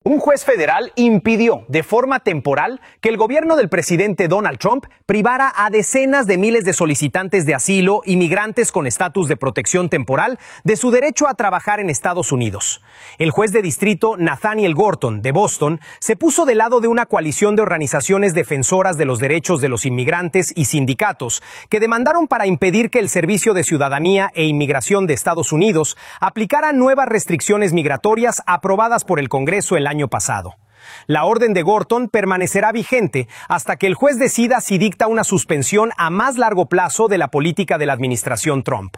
Un juez federal impidió de forma temporal que el gobierno del presidente Donald Trump privara a decenas de miles de solicitantes de asilo y migrantes con estatus de protección temporal de su derecho a trabajar en Estados Unidos. El juez de distrito Nathaniel Gorton, de Boston, se puso del lado de una coalición de organizaciones defensoras de los derechos de los inmigrantes y sindicatos que demandaron para impedir que el Servicio de Ciudadanía e Inmigración de Estados Unidos aplicara nuevas restricciones migratorias aprobadas por el Congreso el año pasado. La orden de Gorton permanecerá vigente hasta que el juez decida si dicta una suspensión a más largo plazo de la política de la administración Trump.